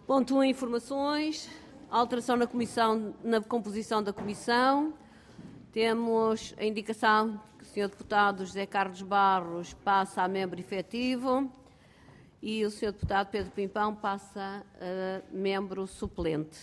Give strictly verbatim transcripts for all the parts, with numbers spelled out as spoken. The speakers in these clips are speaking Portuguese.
Ponto um, informações. Alteração na comissão, na composição da comissão. Temos a indicação que o senhor Deputado José Carlos Barros passa a membro efetivo e o senhor Deputado Pedro Pimpão passa a membro suplente.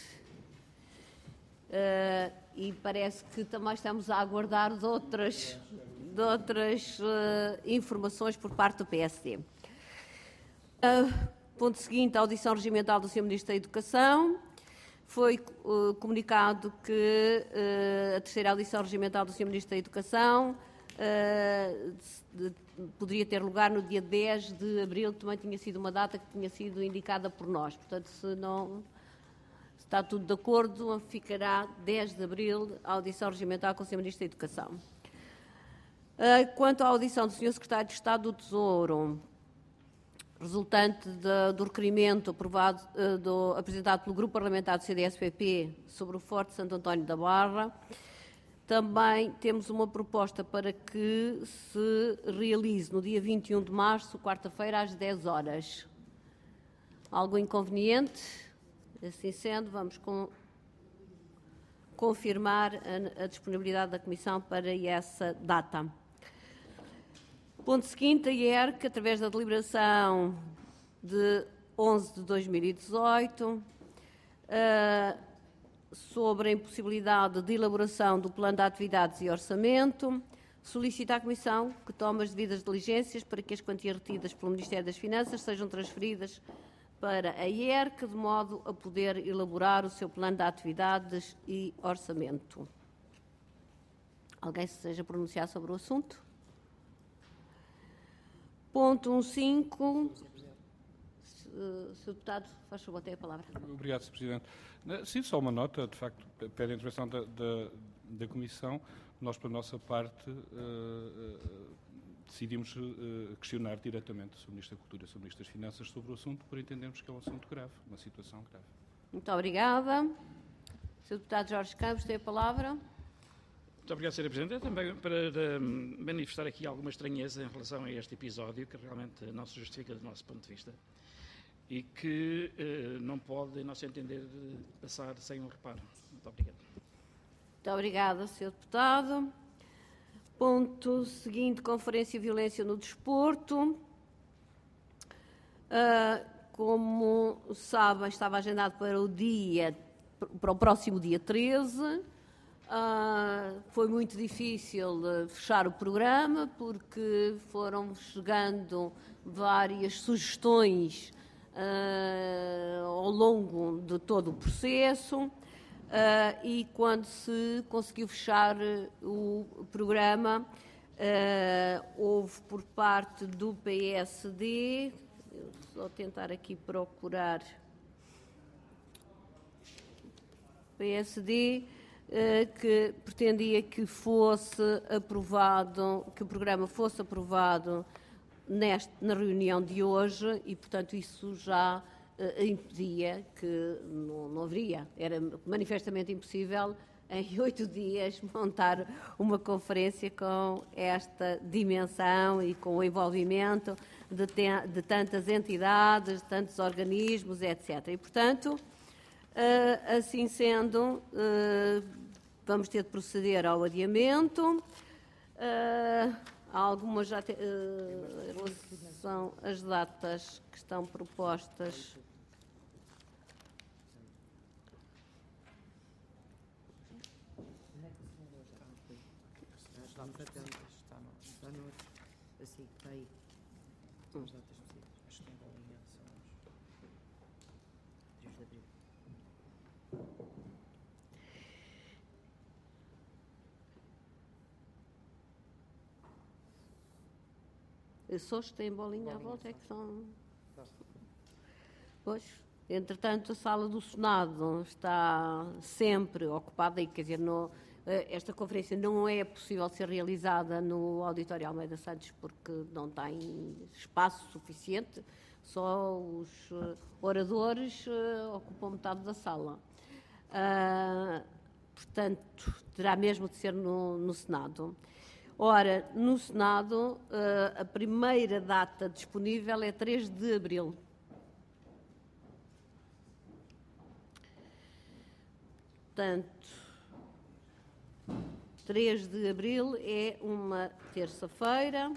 Uh, e parece que também estamos a aguardar de outras, de outras uh, informações por parte do P S D. Uh, ponto seguinte, a audição regimental do senhor Ministro da Educação. Foi uh, comunicado que uh, a terceira audição regimental do senhor Ministro da Educação uh, de, de, poderia ter lugar no dia dez de abril, que também tinha sido uma data que tinha sido indicada por nós. Portanto, se não se está tudo de acordo, ficará dez de abril a audição regimental com o senhor Ministro da Educação. Uh, quanto à audição do senhor Secretário de Estado do Tesouro, resultante de, do requerimento aprovado, uh, do, apresentado pelo Grupo Parlamentar do C D S P P sobre o Forte Santo António da Barra, também temos uma proposta para que se realize no dia vinte e um de março, quarta-feira, às dez horas. Algo inconveniente? Assim sendo, vamos com, confirmar a, a disponibilidade da Comissão para essa data. Ponto seguinte, a I E R C, através da deliberação de onze de dois mil e dezoito, uh, sobre a impossibilidade de elaboração do plano de atividades e orçamento, solicita à Comissão que tome as devidas diligências para que as quantias retidas pelo Ministério das Finanças sejam transferidas para a I E R C, de modo a poder elaborar o seu plano de atividades e orçamento. Alguém se deseja pronunciar sobre o assunto? Ponto um cinco. senhor Deputado, faz favor, tem a palavra. Obrigado, senhor Presidente. Sim, só uma nota, de facto, pede a intervenção da, da, da Comissão. Nós, pela nossa parte, uh, uh, decidimos uh, questionar diretamente o senhor Ministro da Cultura e o senhor Ministro das Finanças sobre o assunto, por entendermos que é um assunto grave, uma situação grave. Muito obrigada. senhor Deputado Jorge Campos, tem a palavra. Muito obrigado, senhora Presidente. É também para, para manifestar aqui alguma estranheza em relação a este episódio, que realmente não se justifica do nosso ponto de vista e que eh, não pode, em nosso entender, passar sem um reparo. Muito obrigado. Muito obrigada, senhor Deputado. Ponto seguinte, Conferência e Violência no Desporto. Uh, como sabem, estava agendado para o dia, para o próximo dia treze. Uh, foi muito difícil uh, fechar o programa porque foram chegando várias sugestões uh, ao longo de todo o processo uh, e quando se conseguiu fechar uh, o programa uh, houve por parte do P S D, eu vou tentar aqui procurar P S D, que pretendia que fosse aprovado, que o programa fosse aprovado neste, na reunião de hoje e, portanto, isso já uh, impedia que não, não haveria. Era manifestamente impossível em oito dias montar uma conferência com esta dimensão e com o envolvimento de, te, de tantas entidades, de tantos organismos, etcétera. E, portanto, uh, assim sendo, uh, vamos ter de proceder ao adiamento. Uh, há algumas já te, uh, são as datas que estão propostas. Está no, está no, assim, está aí. As datas possíveis. As que têm bolinha são os três de abril. Só os que têm bolinha à volta é que são. Pois, entretanto, a sala do Senado está sempre ocupada e, quer dizer, no, esta conferência não é possível ser realizada no Auditório Almeida Santos porque não tem espaço suficiente, só os oradores ocupam metade da sala. Uh, portanto, terá mesmo de ser no, no Senado. Ora, no Senado, a primeira data disponível é três de abril. Portanto, três de abril é uma terça-feira.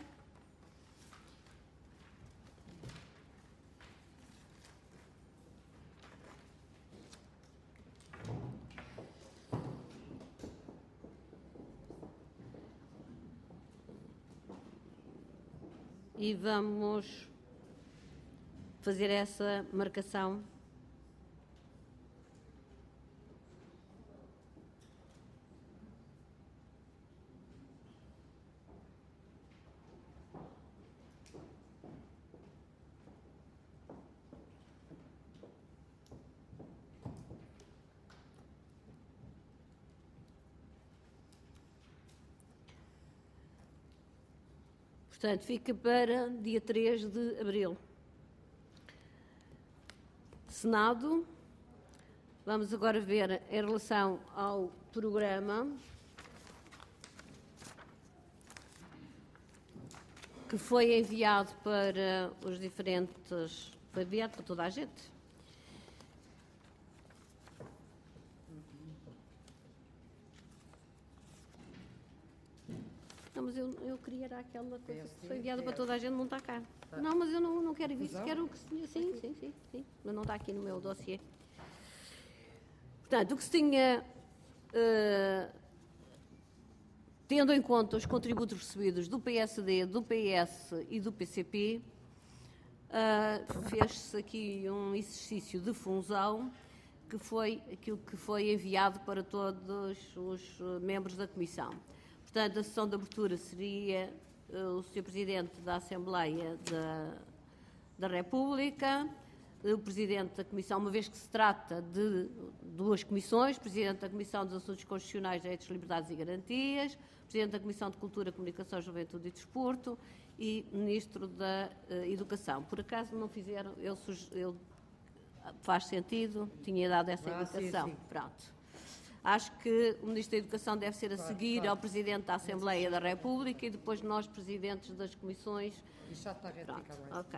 E vamos fazer essa marcação. Portanto, fica para dia três de abril. Senado. Vamos agora ver em relação ao programa que foi enviado para os diferentes... Foi enviado para toda a gente. Não, mas eu, eu queria era aquela coisa que foi enviada para toda a gente, não está cá. Não, mas eu não, não quero isso, quero que se tinha... Sim, sim, sim, sim, mas não está aqui no meu dossiê. Portanto, o que se tinha, uh, tendo em conta os contributos recebidos do P S D, do P S e do P C P, uh, fez-se aqui um exercício de fusão, que foi aquilo que foi enviado para todos os membros da Comissão. Portanto, a sessão de abertura seria uh, o senhor Presidente da Assembleia da, da República, o Presidente da Comissão, uma vez que se trata de duas comissões, Presidente da Comissão dos Assuntos Constitucionais, Direitos, Liberdades e Garantias, Presidente da Comissão de Cultura, Comunicação, Juventude e Desporto e Ministro da uh, Educação. Por acaso não fizeram, eu, eu faz sentido, tinha dado essa ah, indicação. Sim, sim. Pronto. Acho que o Ministro da Educação deve ser a claro, seguir claro. ao Presidente da Assembleia da República e depois nós, Presidentes das Comissões. Isso já está retificado. Ok.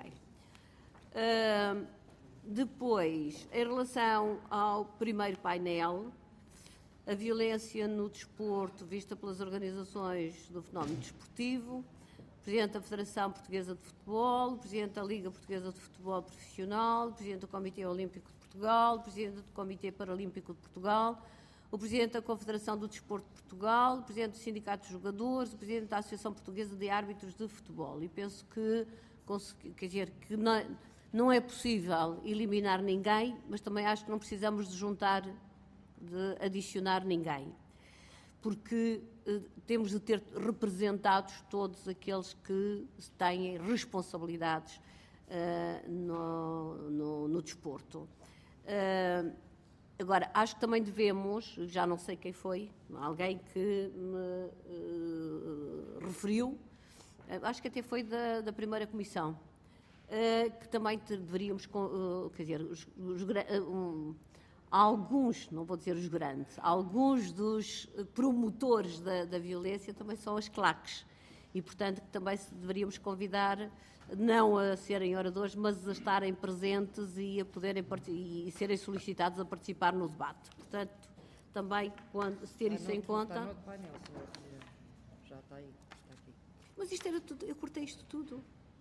Uh, depois, em relação ao primeiro painel, a violência no desporto vista pelas organizações do fenómeno desportivo, Presidente da Federação Portuguesa de Futebol, Presidente da Liga Portuguesa de Futebol Profissional, Presidente do Comitê Olímpico de Portugal, Presidente do Comitê Paralímpico de Portugal, o Presidente da Confederação do Desporto de Portugal, o Presidente do Sindicato de Jogadores, o Presidente da Associação Portuguesa de Árbitros de Futebol. E penso que, quer dizer, que não, não é possível eliminar ninguém, mas também acho que não precisamos de juntar, de adicionar ninguém. Porque eh, temos de ter representados todos aqueles que têm responsabilidades eh, no, no, no desporto. Uh, Agora, acho que também devemos, já não sei quem foi, alguém que me uh, referiu, uh, acho que até foi da, da primeira comissão, uh, que também te, deveríamos, uh, quer dizer, os, os, uh, um, alguns, não vou dizer os grandes, alguns dos promotores da, da violência também são as claques e, portanto, também deveríamos convidar não a serem oradores, mas a estarem presentes e a poderem e serem solicitados a participar no debate. Portanto, também, quando, se ter isso em conta... Está no outro painel, senhora Presidente. Já está aí, está aqui. Mas isto era tudo, eu cortei isto tudo.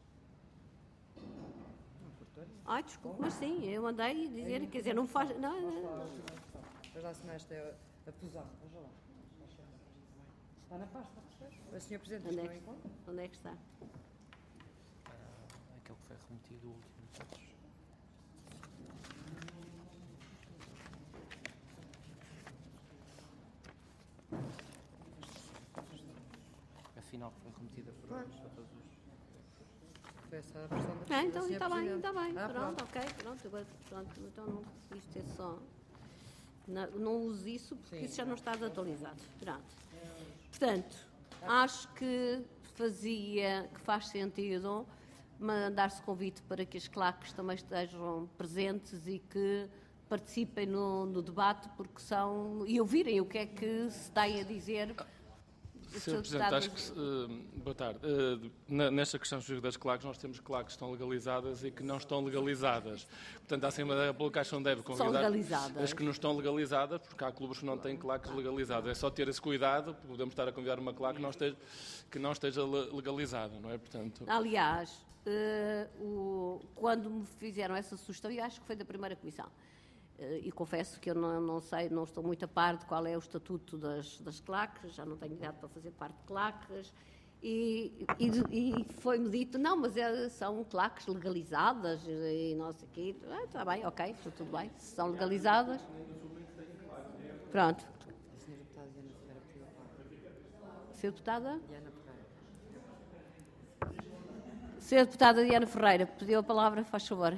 Não cortou? Ai, desculpe, mas sim, eu andei a dizer, quer dizer, não faz... Não, não. Mas lá se esta é a fusão. Veja lá. Está na pasta. A senhora Presidente, Onde é estão que- em conta? Onde é que está? Aquele que foi remetido, o último de todos. Afinal, foi remetida por Pois. para todos os... Foi essa a versão da Ah, então da senhora está bem, Presidente. está bem. Ah, pronto, ok, pronto, agora, pronto. Então não, isto é só... Não, não uso isso porque Sim. isso já não está atualizado. Pronto. Portanto, acho que fazia, que faz sentido mandar-se convite para que as claques também estejam presentes e que participem no, no debate, porque são... e ouvirem o que é que se tem a dizer senhor Presidente, acho que, uh, boa tarde, uh, na, nesta questão das claques, nós temos claques que estão legalizadas e que não estão legalizadas. Portanto, a Assembleia da República acho que não deve convidar as que não estão legalizadas, porque há clubes que não têm claques legalizadas. É só ter esse cuidado, podemos estar a convidar uma claque que não esteja, que não esteja legalizada, não é? Portanto... Aliás, uh, o, quando me fizeram essa sugestão, eu acho que foi da primeira comissão, e confesso que eu não, não sei, não estou muito a par de qual é o estatuto das, das claques, já não tenho idade para fazer parte de claques, e, e, e foi-me dito, não, mas é, são claques legalizadas, e não sei o quê. Ah, está bem, ok, está tudo bem, se são legalizadas. Pronto. Senhora Deputada Diana Ferreira. Senhora Deputada Diana Ferreira, pediu a palavra, faz favor.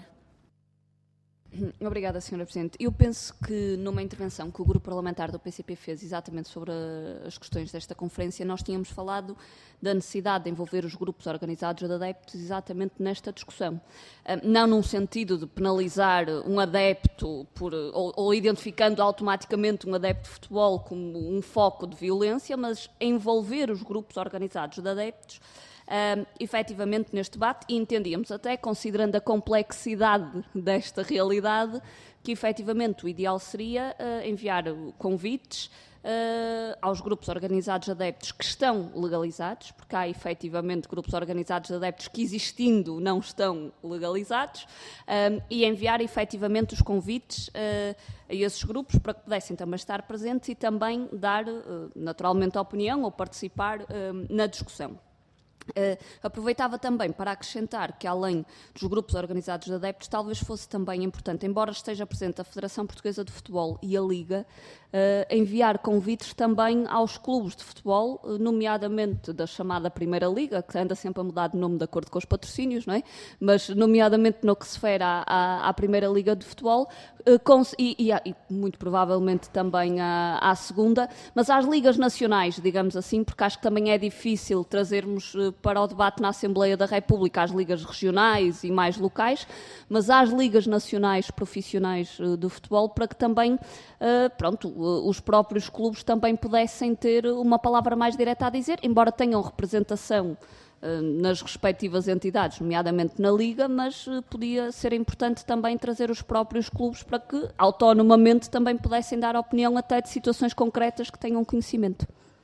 Obrigada, senhora Presidente. Eu penso que numa intervenção que o Grupo Parlamentar do P C P fez exatamente sobre a, as questões desta conferência, nós tínhamos falado da necessidade de envolver os grupos organizados de adeptos exatamente nesta discussão. Não num sentido de penalizar um adepto por, ou, ou identificando automaticamente um adepto de futebol como um foco de violência, mas envolver os grupos organizados de adeptos Uh, efetivamente neste debate, e entendíamos até, considerando a complexidade desta realidade, que efetivamente o ideal seria uh, enviar convites uh, aos grupos organizados de adeptos que estão legalizados, porque há efetivamente grupos organizados de adeptos que, existindo, não estão legalizados, uh, e enviar efetivamente os convites uh, a esses grupos para que pudessem também estar presentes e também dar uh, naturalmente a opinião ou participar uh, na discussão. Uh, aproveitava também para acrescentar que, além dos grupos organizados de adeptos, talvez fosse também importante, embora esteja presente a Federação Portuguesa de Futebol e a Liga, uh, enviar convites também aos clubes de futebol, uh, nomeadamente da chamada Primeira Liga, que anda sempre a mudar de nome de acordo com os patrocínios, não é? Mas nomeadamente no que se refere à, à, à Primeira Liga de Futebol, uh, com, e, e, e muito provavelmente também à, à Segunda, mas às ligas nacionais, digamos assim, porque acho que também é difícil trazermos uh, para o debate na Assembleia da República às ligas regionais e mais locais, mas às ligas nacionais profissionais uh, do futebol, para que também, uh, pronto, uh, os próprios clubes também pudessem ter uma palavra mais direta a dizer, embora tenham representação uh, nas respectivas entidades, nomeadamente na Liga, mas uh, podia ser importante também trazer os próprios clubes para que, autonomamente, também pudessem dar opinião até de situações concretas que tenham conhecimento.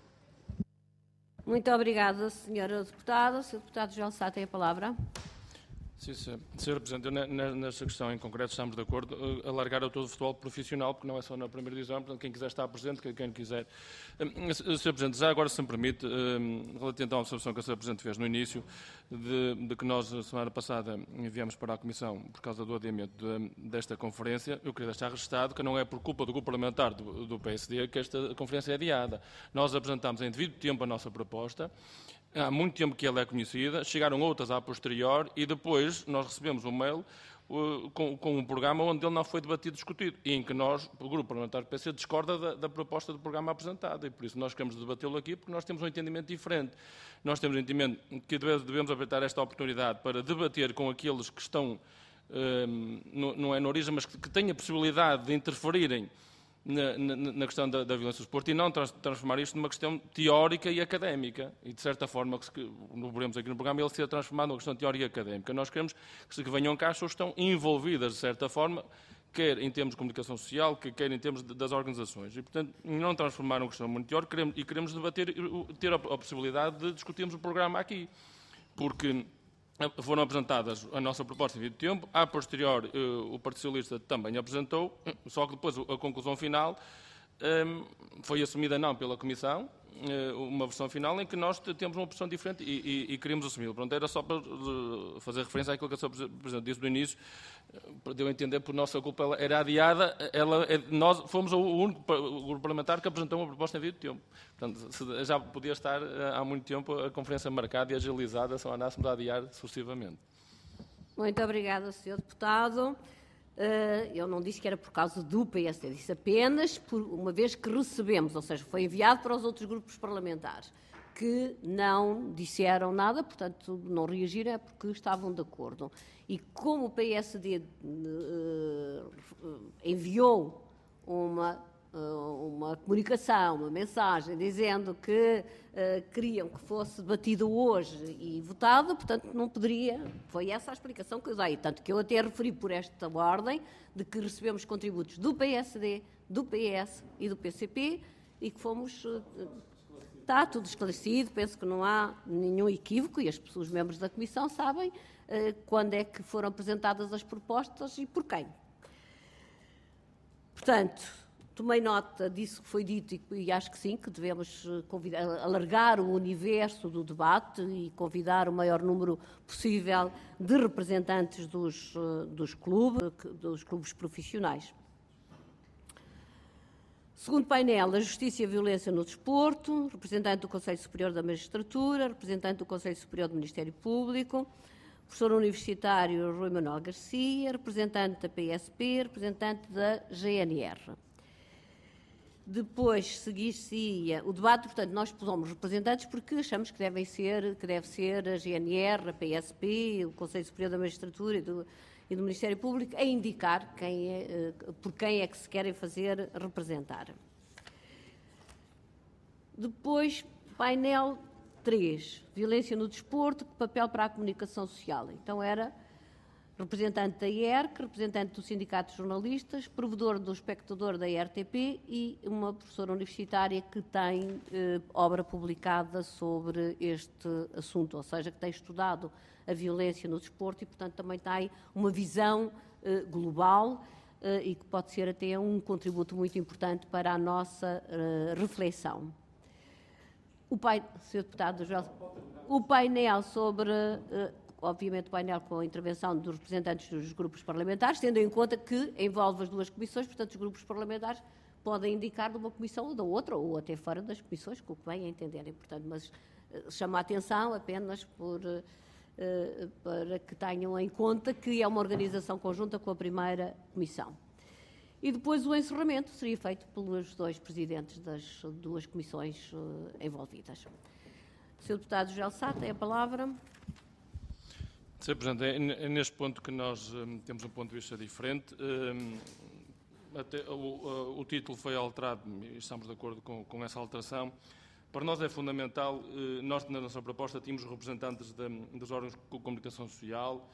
Muito obrigada, senhora Deputada. O senhor Deputado João Sá tem a palavra. Sim, sim. senhor Presidente, eu, nesta questão em concreto estamos de acordo, uh, alargar a todo o futebol profissional, porque não é só na primeira divisão, portanto quem quiser estar presente, quem, quem quiser. Uh, senhor Presidente, já agora se me permite, uh, relativamente à observação que a senhora Presidente fez no início, de, de que nós, a semana passada, enviamos para a Comissão por causa do adiamento de, desta conferência, eu queria deixar registado que não é por culpa do grupo parlamentar do, do P S D que esta conferência é adiada. Nós apresentámos em devido tempo a nossa proposta, há muito tempo que ela é conhecida, chegaram outras a posterior e depois nós recebemos um mail uh, com, com um programa onde ele não foi debatido e discutido e em que nós, o Grupo Parlamentar do P S D, discorda da, da proposta do programa apresentada e por isso nós queremos debatê-lo aqui porque nós temos um entendimento diferente. Nós temos um entendimento que devemos, devemos aproveitar esta oportunidade para debater com aqueles que estão, um, no, não é na origem, mas que, que têm a possibilidade de interferirem Na, na, na questão da, da violência do desporto e não trans, transformar isto numa questão teórica e académica. E, de certa forma, que, que veremos aqui no programa, ele ser transformado numa questão teórica e académica. Nós queremos que, que venham cá as pessoas que estão envolvidas, de certa forma, quer em termos de comunicação social, quer em termos de, das organizações. E, portanto, não transformar numa questão muito teórica queremos, e queremos debater, ter a, a possibilidade de discutirmos o programa aqui. Porque foram apresentadas a nossa proposta em devido tempo, a posterior o Partido Socialista também apresentou, só que depois a conclusão final foi assumida não pela Comissão, uma versão final em que nós temos uma posição diferente e, e, e queríamos assumi-la. Pronto, era só para fazer referência àquilo que a senhora Presidente disse no início, deu a entender que por nossa culpa ela era adiada, ela, nós fomos o único grupo parlamentar que apresentou uma proposta em devido tempo. Portanto, já podia estar há muito tempo a conferência marcada e agilizada, só andássemos a adiar sucessivamente. Muito obrigada, senhor Deputado. Eu não disse que era por causa do P S D, disse apenas por uma vez que recebemos, ou seja, foi enviado para os outros grupos parlamentares, que não disseram nada, portanto, não reagiram, é porque estavam de acordo. E como o P S D uh, enviou uma uma comunicação, uma mensagem, dizendo que uh, queriam que fosse debatido hoje e votado, portanto não poderia, foi essa a explicação que eu dei, tanto que eu até referi por esta ordem de que recebemos contributos do P S D, do P S e do P C P e que fomos, uh, está tudo esclarecido, penso que não há nenhum equívoco e as pessoas, os membros da Comissão sabem uh, quando é que foram apresentadas as propostas e por quem. Portanto, tomei nota disso que foi dito e acho que sim, que devemos convidar, alargar o universo do debate e convidar o maior número possível de representantes dos, dos, clubes, dos clubes profissionais. Segundo painel, a Justiça e a Violência no Desporto, representante do Conselho Superior da Magistratura, representante do Conselho Superior do Ministério Público, professor universitário Rui Manuel Garcia, representante da P S P, representante da G N R. Depois seguir-se-ia o debate, portanto, nós pusemos representantes porque achamos que devem ser, que deve ser a G N R, a P S P, o Conselho Superior da Magistratura e do, e do Ministério Público a indicar quem é, por quem é que se querem fazer representar. Depois, painel três, violência no desporto, papel para a comunicação social. Então era representante da I E R C, representante do Sindicato de Jornalistas, provedor do espectador da R T P e uma professora universitária que tem eh, obra publicada sobre este assunto, ou seja, que tem estudado a violência no desporto e, portanto, também tem uma visão eh, global eh, e que pode ser até um contributo muito importante para a nossa eh, reflexão. O, pai, senhor Deputado, o painel sobre... Eh, obviamente, o painel com a intervenção dos representantes dos grupos parlamentares, tendo em conta que envolve as duas comissões, portanto, os grupos parlamentares podem indicar de uma comissão ou da outra, ou até fora das comissões, com o que bem a entenderem. Portanto, mas uh, chama a atenção apenas por, uh, uh, para que tenham em conta que é uma organização conjunta com a primeira comissão. E depois o encerramento seria feito pelos dois presidentes das duas comissões uh, envolvidas. senhor Deputado José Sá, tem a palavra. senhor Presidente, é neste ponto que nós um, temos um ponto de vista diferente. Um, até, o, o, o título foi alterado e estamos de acordo com, com essa alteração. Para nós é fundamental, uh, nós na nossa proposta tínhamos representantes de, dos órgãos de comunicação social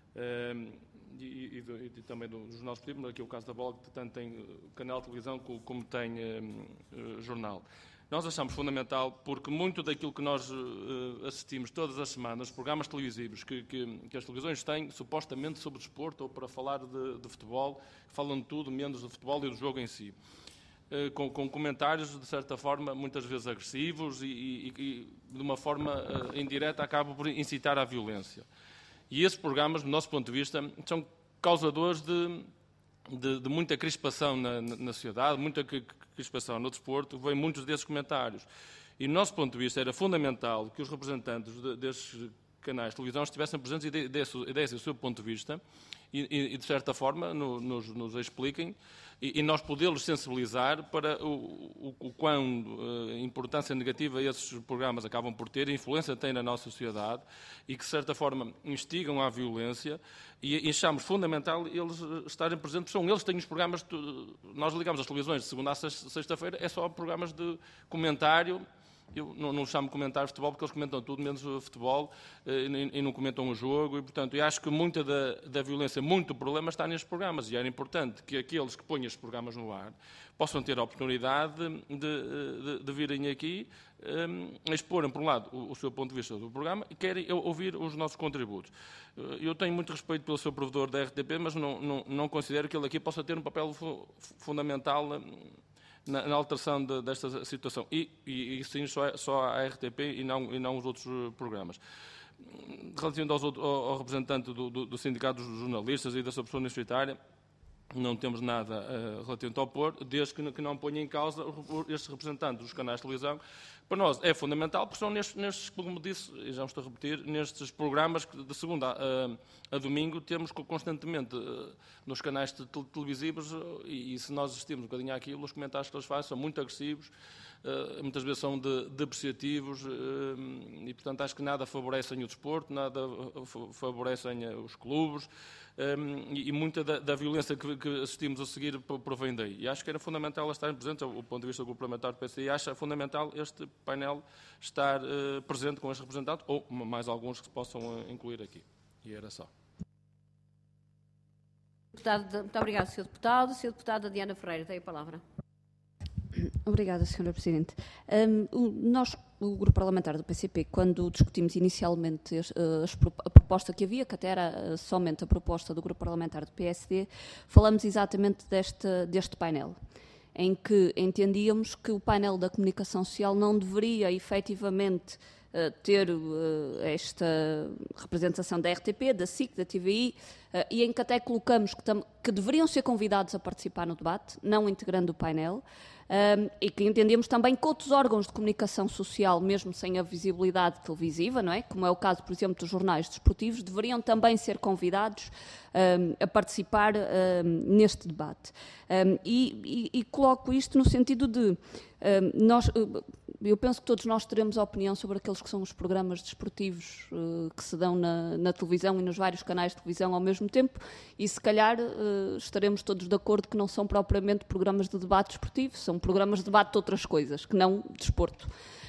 um, e, e, e, e também dos jornais esportivos, aqui é o caso da Bola, que tanto tem canal de televisão como tem um, uh, jornal. Nós achamos fundamental porque muito daquilo que nós uh, assistimos todas as semanas, programas televisivos que, que, que as televisões têm, supostamente sobre desporto ou para falar de, de futebol, falam de tudo menos do futebol e do jogo em si. Uh, com, com comentários, de certa forma, muitas vezes agressivos e, e, e de uma forma uh, indireta, acabam por incitar à violência. E esses programas, do nosso ponto de vista, são causadores de... De, de muita crispação na, na, na sociedade, muita crispação no desporto, vem muitos desses comentários. E, do nosso ponto de vista, era fundamental que os representantes de, desses canais de televisão estivessem presentes e dessem, dessem o seu ponto de vista e, e de certa forma, no, nos, nos expliquem e, e nós podê-los sensibilizar para o, o, o quão uh, importância negativa esses programas acabam por ter, a influência têm na nossa sociedade e que, de certa forma, instigam à violência e, e achamos fundamental eles estarem presentes. São eles que têm os programas, de, nós ligamos as televisões de segunda a sexta-feira, é só programas de comentário. Eu não, não chamo de comentário de futebol porque eles comentam tudo menos o futebol e, e não comentam o jogo e, portanto, eu acho que muita da, da violência, muito do problema está nestes programas e era importante que aqueles que põem estes programas no ar possam ter a oportunidade de, de, de virem aqui um, exporem, por um lado, o, o seu ponto de vista do programa e querem ouvir os nossos contributos. Eu tenho muito respeito pelo seu provedor da R T P, mas não, não, não considero que ele aqui possa ter um papel fu fundamental Na, na alteração de, desta situação. E, e, e sim, só, só a R T P e não, e não os outros programas. Relativamente aos outros, ao, ao representante do, do, do Sindicato dos Jornalistas e da sua pessoa universitária, não temos nada uh, relativamente ao pôr, desde que, que não ponha em causa estes representantes dos canais de televisão. Para nós é fundamental, porque são nestes, nestes como disse, e já estou a repetir, nestes programas que de segunda a, a domingo temos constantemente uh, nos canais de, de, televisivos e, e se nós assistimos um bocadinho àquilo, os comentários que eles fazem são muito agressivos, uh, muitas vezes são de, depreciativos uh, e, portanto, acho que nada favorecem o desporto, nada favorecem os clubes. um, e, e muita da, da violência que, que assistimos a seguir provém daí. E acho que era fundamental estar presente, do ponto de vista do Grupo Parlamentar do P S D, e acho fundamental este painel estar uh, presente com este representante, ou mais alguns que se possam uh, incluir aqui. E era só. Deputado, muito obrigado, senhor Deputado. senhora Deputada Diana Ferreira, tem a palavra. Obrigada, senhora Presidente. Um, nós, o Grupo Parlamentar do P C P, quando discutimos inicialmente a proposta que havia, que até era somente a proposta do Grupo Parlamentar do P S D, falamos exatamente deste, deste painel, em que entendíamos que o painel da comunicação social não deveria efetivamente uh, ter uh, esta representação da R T P, da S I C, da T V I, uh, e em que até colocamos que, que deveriam ser convidados a participar no debate, não integrando o painel. Um, e que entendemos também que outros órgãos de comunicação social, mesmo sem a visibilidade televisiva, não é? Como é o caso, por exemplo, dos jornais desportivos, deveriam também ser convidados um, a participar um, neste debate. Um, e, e, e coloco isto no sentido de, um, nós, eu penso que todos nós teremos opinião sobre aqueles que são os programas desportivos uh, que se dão na, na televisão e nos vários canais de televisão ao mesmo tempo, e se calhar uh, estaremos todos de acordo que não são propriamente programas de debate desportivo, são programas de debate de outras coisas, que não desporto.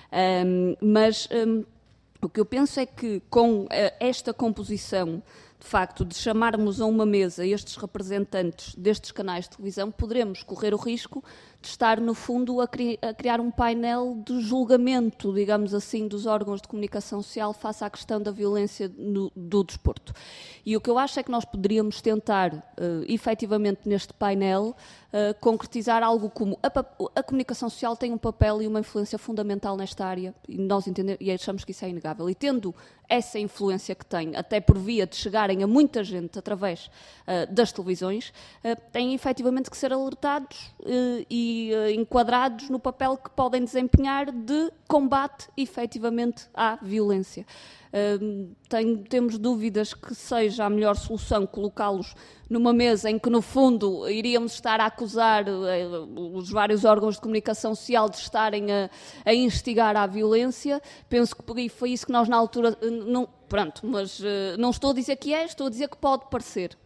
Um, mas um, o que eu penso é que com uh, esta composição, de facto, de chamarmos a uma mesa estes representantes destes canais de televisão, poderemos correr o risco de estar, no fundo, a, cri a criar um painel de julgamento, digamos assim, dos órgãos de comunicação social face à questão da violência no, do desporto. E o que eu acho é que nós poderíamos tentar, uh, efetivamente, neste painel, uh, concretizar algo como a, a comunicação social tem um papel e uma influência fundamental nesta área, e nós entendemos, e achamos que isso é inegável. E tendo essa influência que tem, até por via de chegarem a muita gente através uh, das televisões, uh, têm efetivamente que ser alertados uh, e uh, enquadrados no papel que podem desempenhar de combate efetivamente à violência. Uh, tenho, temos dúvidas que seja a melhor solução colocá-los numa mesa em que, no fundo, iríamos estar a acusar uh, os vários órgãos de comunicação social de estarem a, a instigar à violência. Penso que foi isso que nós, na altura, uh, não, pronto, mas uh, não estou a dizer que é, estou a dizer que pode parecer.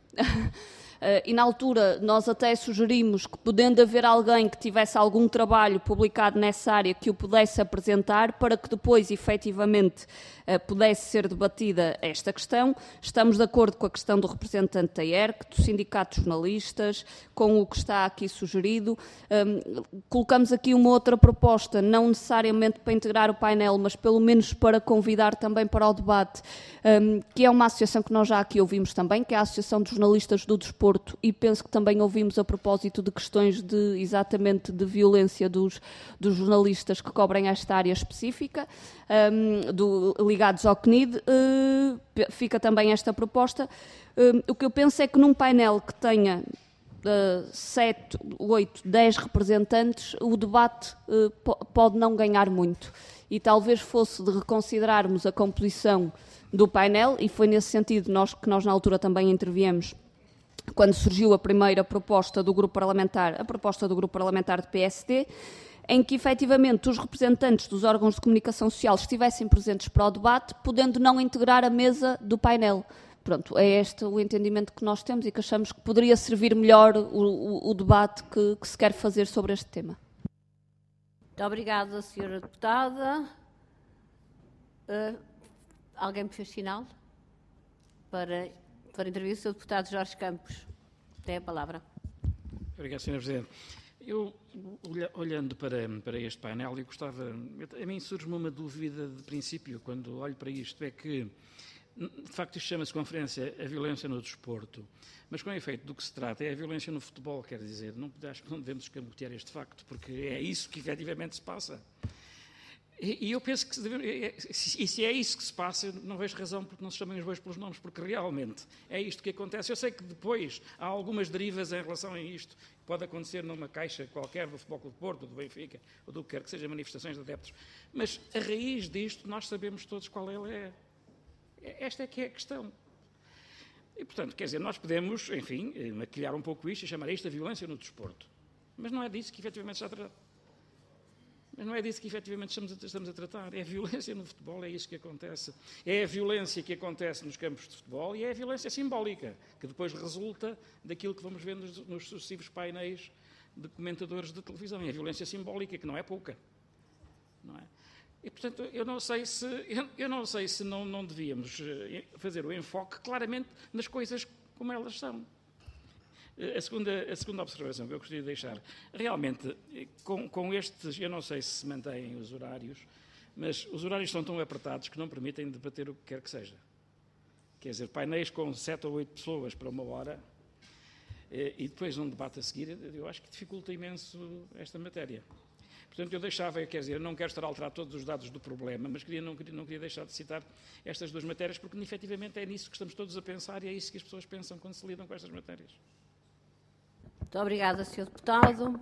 Uh, e na altura nós até sugerimos que, podendo haver alguém que tivesse algum trabalho publicado nessa área, que o pudesse apresentar para que depois efetivamente uh, pudesse ser debatida esta questão. Estamos de acordo com a questão do representante da E R C, do Sindicato de Jornalistas, com o que está aqui sugerido. Um, colocamos aqui uma outra proposta, não necessariamente para integrar o painel, mas pelo menos para convidar também para o debate, um, que é uma associação que nós já aqui ouvimos também, que é a Associação de Jornalistas do Desporto, e penso que também ouvimos a propósito de questões de, exatamente, de violência dos, dos jornalistas que cobrem esta área específica, um, do, ligados ao C N I D, uh, fica também esta proposta. Uh, o que eu penso é que num painel que tenha uh, sete, oito, dez representantes, o debate uh, pode não ganhar muito. E talvez fosse de reconsiderarmos a composição do painel, e foi nesse sentido nós, que nós na altura também interviemos, quando surgiu a primeira proposta do grupo parlamentar, a proposta do grupo parlamentar do P S D, em que efetivamente os representantes dos órgãos de comunicação social estivessem presentes para o debate, podendo não integrar a mesa do painel. Pronto, é este o entendimento que nós temos e que achamos que poderia servir melhor o, o, o debate que, que se quer fazer sobre este tema. Muito obrigada, senhora Deputada. Uh, alguém me fez sinal para... Para intervir o senhor Deputado Jorge Campos. Tem a palavra. Obrigado, senhora Presidente. Eu, olhando para, para este painel, eu gostava... A mim surge-me uma dúvida de princípio, quando olho para isto, é que, de facto, isto chama-se Conferência a Violência no Desporto, mas com efeito do que se trata é a violência no futebol, quer dizer, não, acho que não devemos escamotear este facto, porque é isso que efetivamente se passa. E eu penso que, se, deve, se, se é isso que se passa, não vejo razão porque não se chamem os bois pelos nomes, porque realmente é isto que acontece. Eu sei que depois há algumas derivas em relação a isto, que pode acontecer numa caixa qualquer do Futebol Clube do Porto, do Benfica, ou do que quer que seja manifestações de adeptos. Mas a raiz disto, nós sabemos todos qual ela é. Esta é que é a questão. E, portanto, quer dizer, nós podemos, enfim, maquilhar um pouco isto e chamar isto a violência no desporto. Mas não é disso que efetivamente se trata. Mas não é disso que efetivamente estamos a, estamos a tratar. É a violência no futebol, é isso que acontece. É a violência que acontece nos campos de futebol e é a violência simbólica, que depois resulta daquilo que vamos ver nos, nos sucessivos painéis de comentadores de televisão. É a violência simbólica, que não é pouca. Não é? E, portanto, eu não sei se, eu, eu não, sei se não, não devíamos fazer o enfoque claramente nas coisas como elas são. A segunda, a segunda observação que eu gostaria de deixar, realmente, com, com estes, eu não sei se se mantêm os horários, mas os horários estão tão apertados que não permitem debater o que quer que seja. Quer dizer, painéis com sete ou oito pessoas para uma hora e depois um debate a seguir, eu acho que dificulta imenso esta matéria. Portanto, eu deixava, quer dizer, eu não quero estar a alterar todos os dados do problema, mas queria, não, queria, não queria deixar de citar estas duas matérias, porque efetivamente é nisso que estamos todos a pensar e é isso que as pessoas pensam quando se lidam com estas matérias. Muito obrigada, senhor Deputado.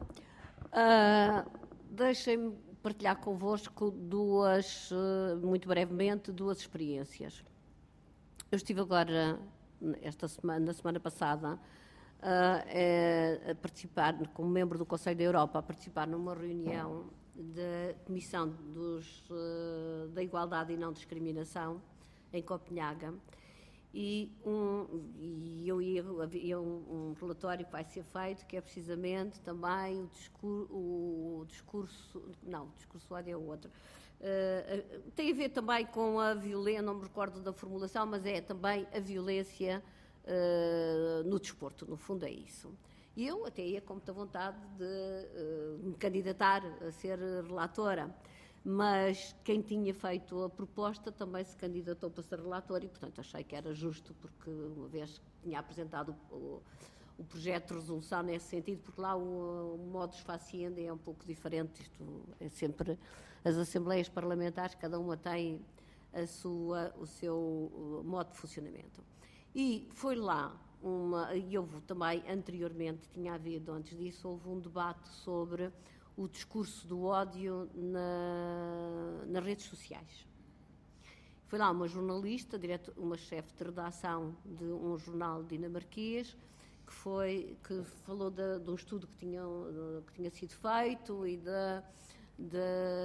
Uh, Deixem-me partilhar convosco duas, uh, muito brevemente, duas experiências. Eu estive agora, esta semana, na semana passada, uh, é, a participar, como membro do Conselho da Europa, a participar numa reunião da Comissão dos, uh, da Igualdade e Não Discriminação, em Copenhaga. E, um, e eu ia, havia um, um relatório que vai ser feito, que é precisamente também o discurso, o discurso não, o discurso ódio é o outro, uh, uh, tem a ver também com a violência, não me recordo da formulação, mas é também a violência uh, no desporto, no fundo é isso. E eu até ia com muita vontade de uh, me candidatar a ser relatora, mas quem tinha feito a proposta também se candidatou para ser relator e, portanto, achei que era justo, porque uma vez que tinha apresentado o, o, o projeto de resolução nesse sentido, porque lá o, o modus facienda é um pouco diferente, isto é sempre, as assembleias parlamentares, cada uma tem a sua, o seu modo de funcionamento. E foi lá, uma, e houve também, anteriormente, tinha havido, antes disso, houve um debate sobre o discurso do ódio na, nas redes sociais. Foi lá uma jornalista, direto, uma chefe de redação de um jornal dinamarquês, que, foi, que falou de, de um estudo que tinha, que tinha sido feito e da, da,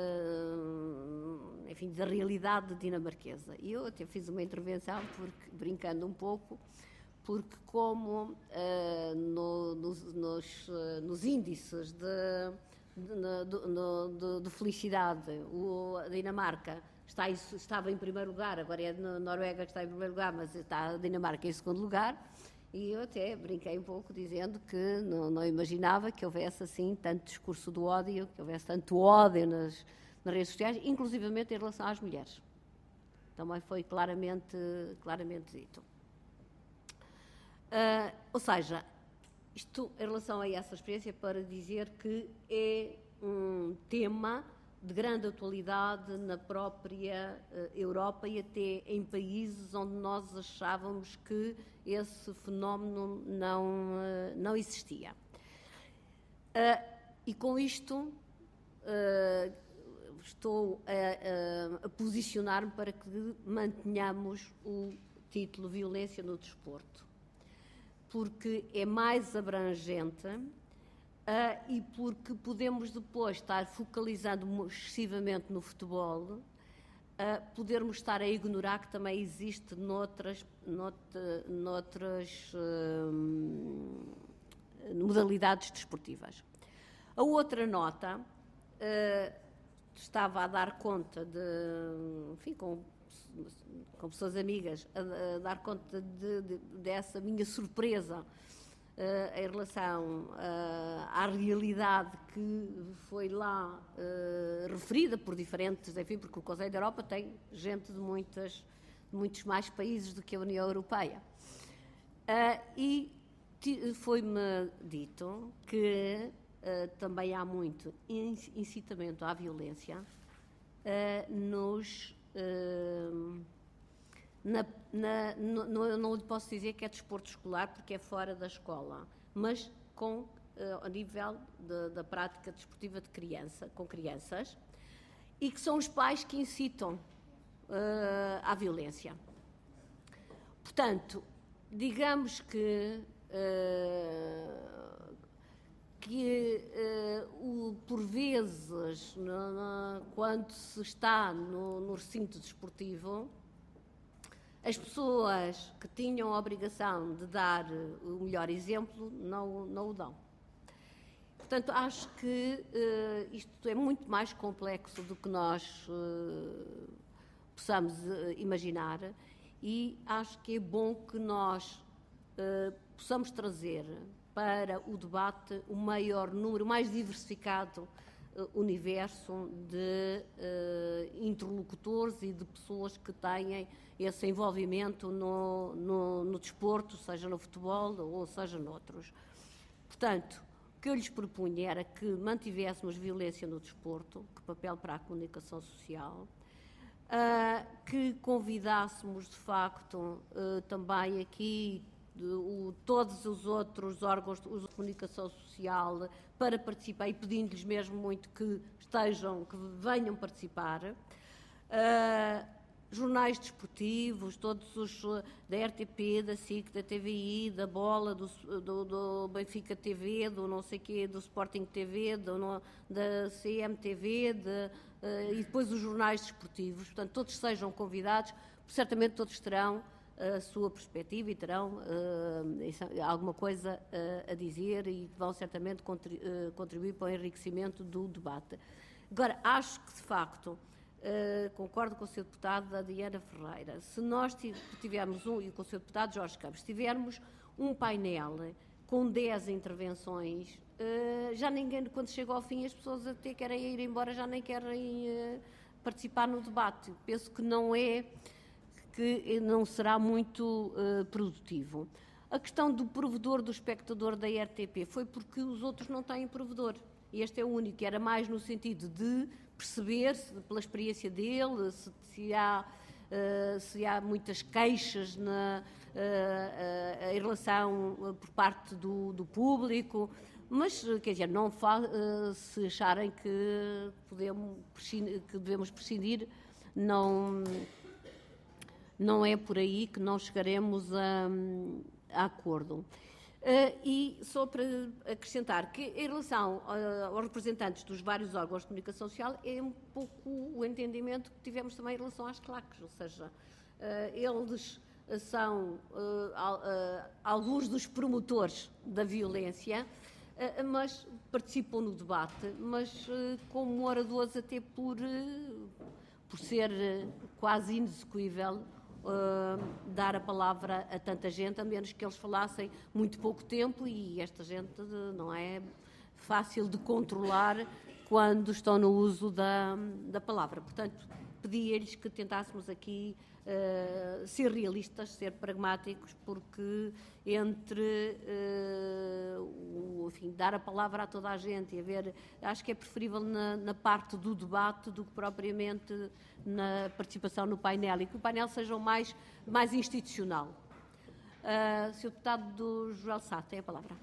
enfim, da realidade dinamarquesa. E eu até fiz uma intervenção, porque, brincando um pouco, porque como uh, no, nos, nos, uh, nos índices de De, de, de felicidade, o, a Dinamarca está, estava em primeiro lugar, agora é a Noruega que está em primeiro lugar, mas está a Dinamarca em segundo lugar, e eu até brinquei um pouco dizendo que não, não imaginava que houvesse assim tanto discurso do ódio, que houvesse tanto ódio nas, nas redes sociais, inclusivamente em relação às mulheres. Também foi claramente, claramente dito. Uh, ou seja, isto, em relação a essa experiência, para dizer que é um tema de grande atualidade na própria uh, Europa e até em países onde nós achávamos que esse fenómeno não, uh, não existia. Uh, e com isto uh, estou a, a, a posicionar-me para que mantenhamos o título Violência no Desporto, porque é mais abrangente uh, e porque podemos depois estar focalizando excessivamente no futebol, uh, podermos estar a ignorar que também existe noutras, noutra, noutras uh, modalidades desportivas. A outra nota uh, estava a dar conta de, enfim, com com pessoas amigas, a, a dar conta de, de, dessa minha surpresa uh, em relação uh, à realidade que foi lá uh, referida por diferentes, enfim, porque o Conselho da Europa tem gente de, muitas, de muitos mais países do que a União Europeia. Uh, e foi-me dito que uh, também há muito incitamento à violência uh, nos Uh, na, na, no, no, não lhe posso dizer que é desporto escolar porque é fora da escola, mas com, uh, a nível de, da prática desportiva de criança, com crianças, e que são os pais que incitam uh, à violência. Portanto, digamos que, uh, que uh, o por vezes, na, na, quando se está no, no recinto desportivo, as pessoas que tinham a obrigação de dar o melhor exemplo não, não o dão. Portanto, acho que uh, isto é muito mais complexo do que nós uh, possamos uh, imaginar, e acho que é bom que nós uh, possamos trazer para o debate o maior número, o mais diversificado uh, universo de uh, interlocutores e de pessoas que têm esse envolvimento no, no, no desporto, seja no futebol ou seja noutros. Portanto, o que eu lhes propunha era que mantivéssemos violência no desporto, que papel para a comunicação social, uh, que convidássemos, de facto, uh, também aqui de, o, todos os outros órgãos de comunicação social para participar, e pedindo-lhes mesmo muito que estejam, que venham participar. Uh, jornais desportivos, todos os da R T P, da S I C, da T V I, da Bola, do, do, do Benfica T V, do não sei quê, do Sporting T V, do, no, da C M T V, de, uh, e depois os jornais desportivos. Portanto, todos sejam convidados, certamente todos terão a sua perspectiva e terão uh, alguma coisa uh, a dizer, e vão certamente contribu uh, contribuir para o enriquecimento do debate. Agora, acho que, de facto, Uh, concordo com o senhor Deputado, a Diana Ferreira, se nós tivermos um, e com o senhor Deputado Jorge Campos, se tivermos um painel com dez intervenções, uh, já ninguém, quando chega ao fim, as pessoas até querem ir embora, já nem querem uh, participar no debate. Penso que não é, que não será muito uh, produtivo. A questão do provedor, do espectador da R T P, foi porque os outros não têm provedor. Este é o único, que era mais no sentido de perceber, pela experiência dele, se, se, há, uh, se há muitas queixas na, uh, uh, em relação uh, por parte do, do público, mas, quer dizer, não fa uh, se acharem que, podemos, que devemos prescindir, não, não é por aí que não chegaremos a, a acordo. Uh, e só para acrescentar que, em relação uh, aos representantes dos vários órgãos de comunicação social, é um pouco o entendimento que tivemos também em relação às claques, ou seja, uh, eles são uh, al, uh, alguns dos promotores da violência, uh, mas participam no debate, mas uh, como oradores até por, uh, por ser uh, quase inexecuível Uh, dar a palavra a tanta gente, a menos que eles falassem muito pouco tempo, e esta gente não é fácil de controlar quando estão no uso da, da palavra. Portanto, pedi-lhes que tentássemos aqui uh, ser realistas, ser pragmáticos, porque entre uh, o, enfim, dar a palavra a toda a gente e haver, acho que é preferível na, na parte do debate do que propriamente na participação no painel, e que o painel seja o mais, mais institucional. Uh, senhor Deputado do Joel Sá, tem a palavra.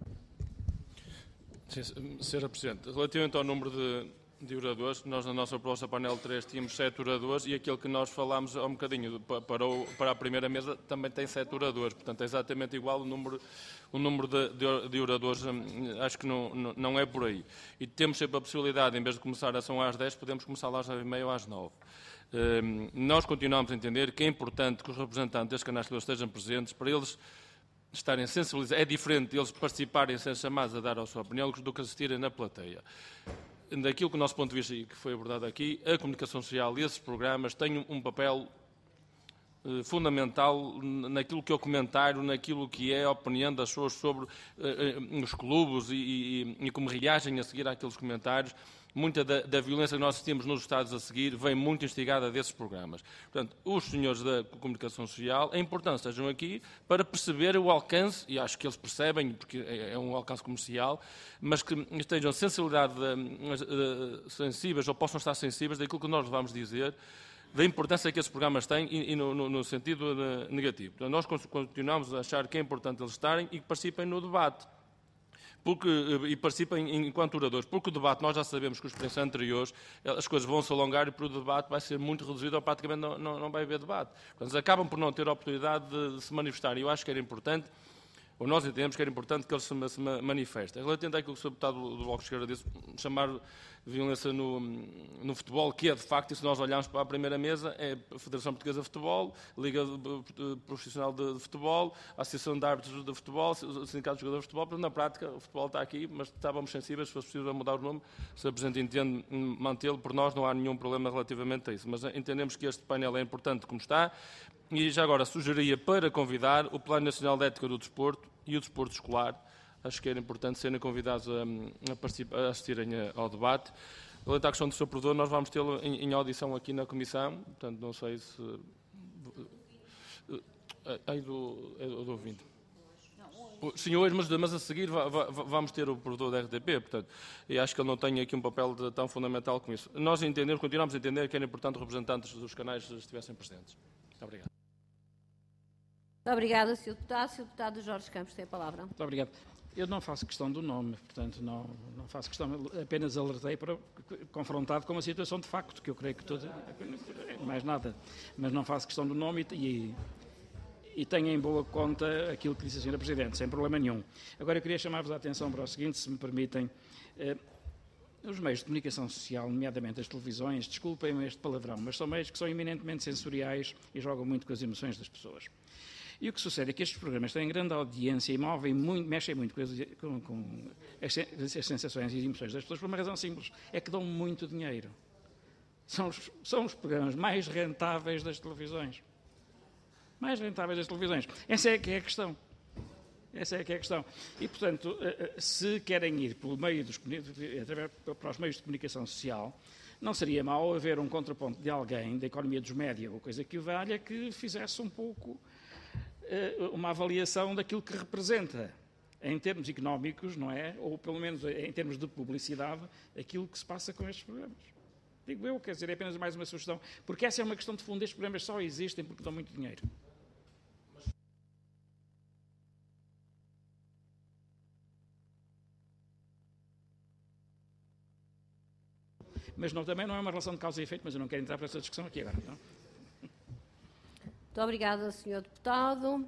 Sim, senhora Presidente, relativamente ao número de, de oradores, nós na nossa proposta painel três tínhamos sete oradores, e aquele que nós falámos há um bocadinho para, o, para a primeira mesa também tem sete oradores, portanto é exatamente igual o número, o número de, de, de oradores, acho que não, não, não é por aí. E temos sempre a possibilidade, em vez de começar a ação às dez, podemos começar às nove e meia ou às nove. Um, nós continuamos a entender que é importante que os representantes das canais estejam presentes, para eles estarem sensibilizados. É diferente eles participarem sem chamados a dar a sua opinião do que assistirem na plateia. Daquilo que o nosso ponto de vista, e que foi abordado aqui, a comunicação social e esses programas têm um papel eh, fundamental naquilo que é o comentário, naquilo que é a opinião das pessoas sobre eh, os clubes e, e, e como reagem a seguir àqueles comentários. Muita da, da violência que nós assistimos nos Estados a seguir vem muito instigada desses programas. Portanto, os senhores da comunicação social, é importante que estejam aqui para perceber o alcance, e acho que eles percebem, porque é, é um alcance comercial, mas que estejam sensibilidade uh, uh, sensíveis, ou possam estar sensíveis daquilo que nós vamos dizer, da importância que esses programas têm e, e no, no, no sentido uh, negativo. Portanto, nós continuamos a achar que é importante eles estarem e que participem no debate. Porque, e participem enquanto oradores, porque o debate, nós já sabemos que os experiências anteriores, as coisas vão se alongar e o debate vai ser muito reduzido ou praticamente não, não, não vai haver debate. Portanto, acabam por não ter a oportunidade de, de se manifestar. E eu acho que era importante ou nós entendemos que era importante que eles se, se manifestem. Relativamente àquilo que o senhor Deputado do Bloco de Esquerda disse, chamar violência no, no futebol, que é de facto, e se nós olharmos para a primeira mesa, é a Federação Portuguesa de Futebol, Liga Profissional de Futebol, a Associação de Árbitros de Futebol, o Sindicato de Jogadores de Futebol, portanto, na prática, o futebol está aqui, mas estávamos sensíveis, se fosse possível mudar o nome, se a Presidente entende mantê-lo, por nós não há nenhum problema relativamente a isso, mas entendemos que este painel é importante como está, e já agora sugeriria para convidar o Plano Nacional de Ética do Desporto e o Desporto Escolar. Acho que era importante serem convidados a, a, participar, a assistirem ao debate. Além da questão do seu provedor, nós vamos tê-lo em, em audição aqui na Comissão, portanto, não sei se... Aí do, é do ouvinte. Sim, hoje, mas, mas a seguir va, va, vamos ter o provedor da R T P, portanto, e acho que ele não tem aqui um papel de, tão fundamental como isso. Nós entendemos, continuamos a entender que era importante os representantes dos canais estivessem presentes. Muito obrigado. Muito obrigada, senhor Deputado. senhor Deputado Jorge Campos tem a palavra. Muito obrigado. Eu não faço questão do nome, portanto, não, não faço questão, apenas alertei para, confrontado com uma situação de facto, que eu creio que toda, mais nada, mas não faço questão do nome e, e tenho em boa conta aquilo que disse a senhora Presidente, sem problema nenhum. Agora eu queria chamar-vos a atenção para o seguinte, se me permitem. Eh, os meios de comunicação social, nomeadamente as televisões, desculpem-me este palavrão, mas são meios que são eminentemente sensoriais e jogam muito com as emoções das pessoas. E o que sucede é que estes programas têm grande audiência e movem muito, mexem muito com, as, com, com as, as sensações e as emoções das pessoas por uma razão simples, é que dão muito dinheiro. São os, são os programas mais rentáveis das televisões. Mais rentáveis das televisões. Essa é que é a questão. Essa é que é a questão. E, portanto, se querem ir pelo meio dos, através, para os meios de comunicação social, não seria mau haver um contraponto de alguém da economia dos média ou coisa que o valha que fizesse um pouco uma avaliação daquilo que representa, em termos económicos, não é? Ou pelo menos em termos de publicidade, aquilo que se passa com estes programas. Digo eu, quer dizer, é apenas mais uma sugestão, porque essa é uma questão de fundo, estes programas só existem porque dão muito dinheiro. Mas não, também não é uma relação de causa e efeito, mas eu não quero entrar para essa discussão aqui agora. Não? Muito obrigada, senhor Deputado.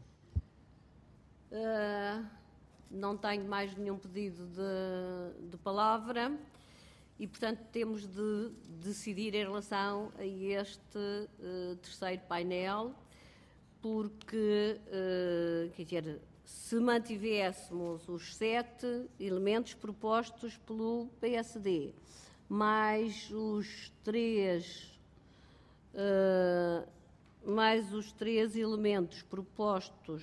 Uh, não tenho mais nenhum pedido de, de palavra e, portanto, temos de decidir em relação a este uh, terceiro painel, porque, uh, quer dizer, se mantivéssemos os sete elementos propostos pelo P S D, mais os três... Uh, mais os três elementos propostos,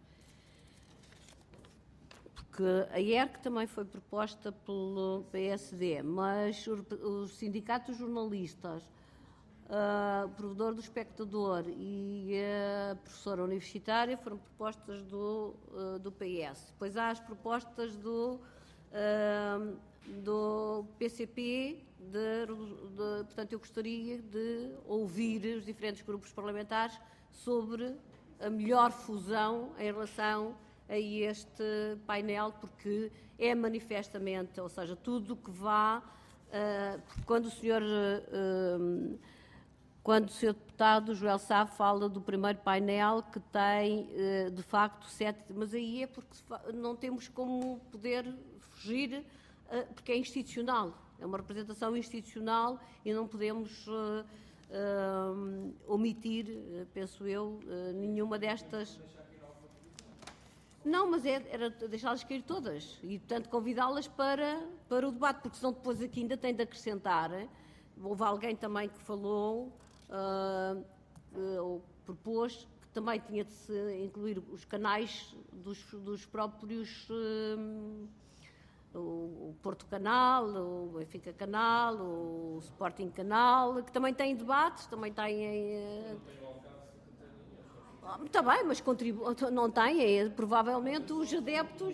porque a I E R C também foi proposta pelo P S D, mas o, o Sindicato dos Jornalistas, uh, o Provedor do Espectador e a professora universitária foram propostas do, uh, do P S. Depois há as propostas do, uh, do P C P, De, de, portanto, eu gostaria de ouvir os diferentes grupos parlamentares sobre a melhor fusão em relação a este painel, porque é manifestamente, ou seja, tudo o que vá, uh, quando o senhor, uh, quando o senhor deputado Joel Sá fala do primeiro painel que tem, uh, de facto, sete, mas aí é porque não temos como poder fugir, uh, porque é institucional. É uma representação institucional e não podemos uh, uh, omitir, uh, penso eu, uh, nenhuma destas. Não, mas é, era deixá-las cair todas e, portanto, convidá-las para, para o debate, porque senão depois aqui ainda tem de acrescentar. Houve alguém também que falou, uh, uh, ou propôs, que também tinha de se incluir os canais dos, dos próprios... Uh, o Porto Canal, o Benfica Canal, o Sporting Canal, que também têm debates, também têm... Uh... Está bem, mas contribu... não têm, é, provavelmente os adeptos...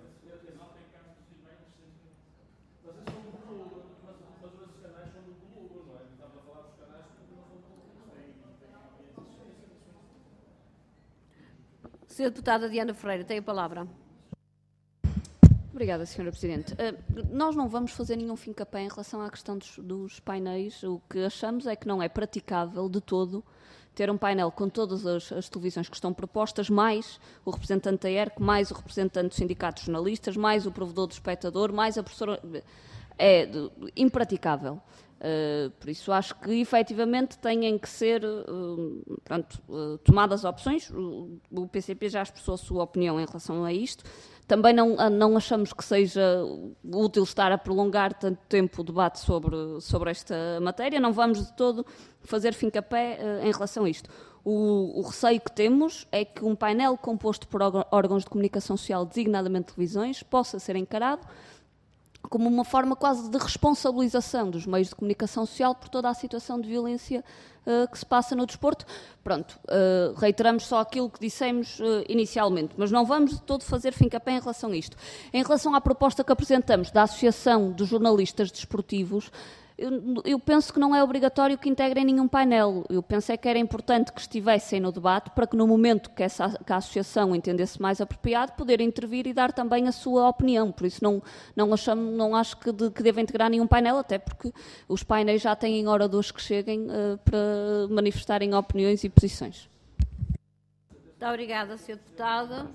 senhora Deputada Diana Ferreira, tem a palavra. Obrigada, senhora Presidente. Uh, nós não vamos fazer nenhum fim-capé em relação à questão dos, dos painéis. O que achamos é que não é praticável de todo ter um painel com todas as, as televisões que estão propostas, mais o representante da E R C, mais o representante do Sindicato de Jornalistas, mais o provedor do espectador, mais a professora... É impraticável. Uh, por isso acho que efetivamente têm que ser uh, pronto, uh, tomadas opções. O, o P C P já expressou a sua opinião em relação a isto. Também não, não achamos que seja útil estar a prolongar tanto tempo o debate sobre, sobre esta matéria. Não vamos de todo fazer fim-capé uh, em relação a isto. O, o receio que temos é que um painel composto por órgãos de comunicação social, designadamente televisões, possa ser encarado como uma forma quase de responsabilização dos meios de comunicação social por toda a situação de violência uh, que se passa no desporto. Pronto, uh, reiteramos só aquilo que dissemos uh, inicialmente, mas não vamos de todo fazer fim-capé em relação a isto. Em relação à proposta que apresentamos da Associação dos Jornalistas Desportivos, Eu, eu penso que não é obrigatório que integrem nenhum painel. Eu pensei que era importante que estivessem no debate para que no momento que, essa, que a associação entendesse mais apropriado, poder intervir e dar também a sua opinião. Por isso não, não, achamos, não acho que, de, que deva integrar nenhum painel, até porque os painéis já têm oradores que cheguem uh, para manifestarem opiniões e posições. Muito obrigada, senhor Deputado.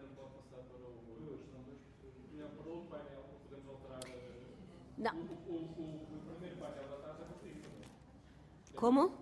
Não. Como?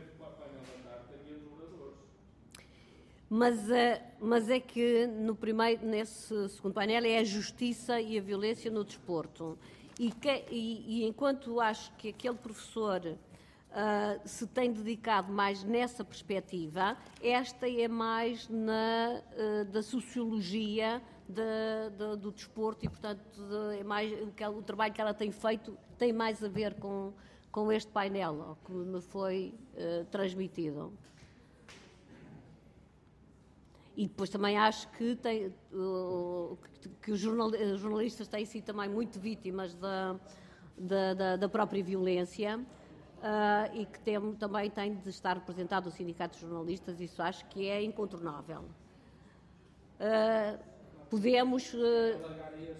Mas, mas é que no primeiro, nesse segundo painel é a justiça e a violência no desporto. E, que, e, e enquanto acho que aquele professor uh, se tem dedicado mais nessa perspectiva, esta é mais na uh, da sociologia de, de, do desporto e, portanto, de, é mais, o, o trabalho que ela tem feito tem mais a ver com com este painel, que me foi uh, transmitido. E depois também acho que, tem, uh, que os jornalistas têm sido também muito vítimas da, da, da, da própria violência uh, e que tem, também tem de estar representado o Sindicato de Jornalistas, isso acho que é incontornável. Uh, podemos... Uh,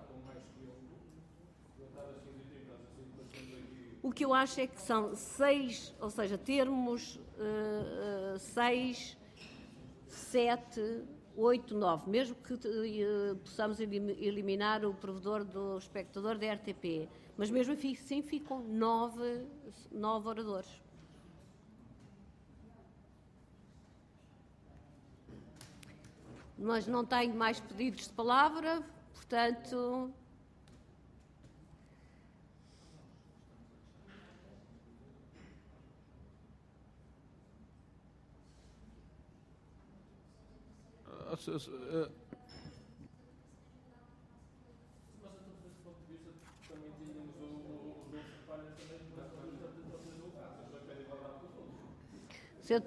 O que eu acho é que são seis, ou seja, termos uh, uh, seis, sete, oito, nove, mesmo que uh, possamos eliminar o provedor do espectador da R T P, mas mesmo assim ficam nove, nove oradores. Mas não tenho mais pedidos de palavra, portanto... Senhor,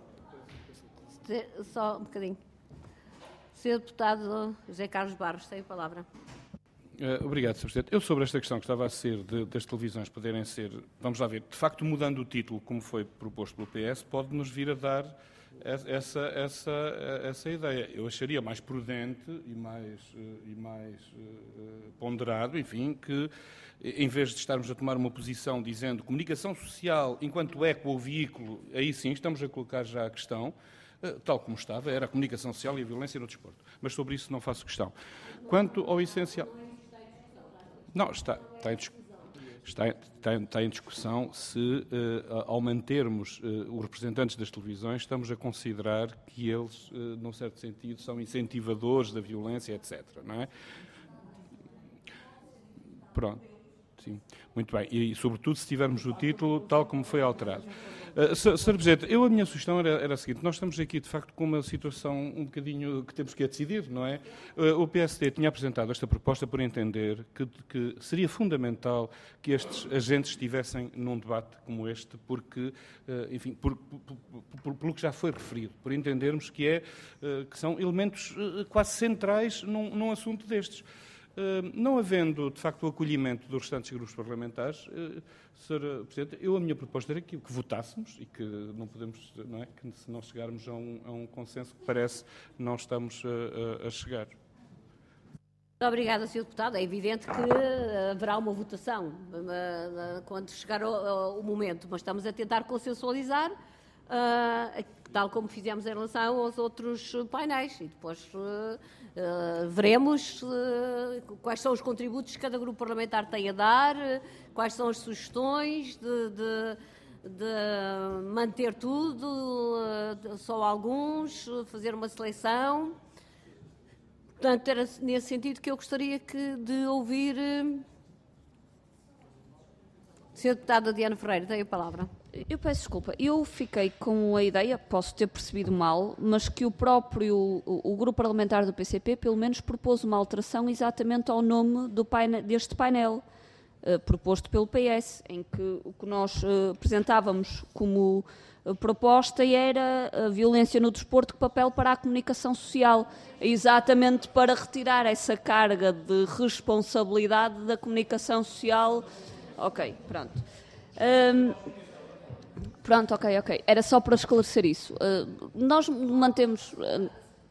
só um bocadinho. Senhor Deputado José Carlos Barros, tem a palavra. Uh, obrigado, senhor Presidente. Eu, sobre esta questão que estava a ser de, das televisões poderem ser, vamos lá ver, de facto, mudando o título, como foi proposto pelo P S, pode-nos vir a dar essa, essa, essa ideia. Eu acharia mais prudente e mais, e mais uh, ponderado, enfim, que em vez de estarmos a tomar uma posição dizendo comunicação social enquanto eco ou veículo, aí sim estamos a colocar já a questão, uh, tal como estava, era a comunicação social e a violência no desporto. Mas sobre isso não faço questão. Quanto ao essencial... Não, está, está em discussão. Está, está, está em discussão se, uh, ao mantermos uh, os representantes das televisões, estamos a considerar que eles, uh, num certo sentido, são incentivadores da violência, etcétera. Não é? Pronto. Sim. Muito bem. E, sobretudo, se tivermos o título tal como foi alterado. Uh, senhor Presidente, eu, a minha sugestão era, era a seguinte. Nós estamos aqui, de facto, com uma situação um bocadinho que temos que a decidir, não é? Uh, o P S D tinha apresentado esta proposta por entender que, que seria fundamental que estes agentes estivessem num debate como este, porque, uh, enfim, por, por, por, por, pelo que já foi referido, por entendermos que, é, uh, que são elementos uh, quase centrais num, num assunto destes. Uh, não havendo, de facto, o acolhimento dos restantes grupos parlamentares, uh, senhor Presidente, eu a minha proposta era que, que votássemos e que não podemos, não é, que se não chegarmos a um, a um consenso que parece não estamos a, a, a chegar. Muito obrigada, senhor Deputado. É evidente que haverá uma votação uh, uh, quando chegar o, o momento, mas estamos a tentar consensualizar uh, tal como fizemos em relação aos outros painéis. E depois uh, uh, veremos uh, quais são os contributos que cada grupo parlamentar tem a dar, uh, quais são as sugestões de, de, de manter tudo, uh, só alguns, fazer uma seleção. Portanto, era nesse sentido que eu gostaria que, de ouvir... Uh, senhora Deputada Diana Ferreira, tem a palavra. Eu peço desculpa, eu fiquei com a ideia, posso ter percebido mal, mas que o próprio, o, o grupo parlamentar do P C P, pelo menos, propôs uma alteração exatamente ao nome do painel, deste painel, uh, proposto pelo P S, em que o que nós uh, apresentávamos como uh, proposta era a violência no desporto, que papel para a comunicação social, exatamente para retirar essa carga de responsabilidade da comunicação social. Ok, pronto. Um, pronto, ok, ok. Era só para esclarecer isso. Uh, nós mantemos... Uh...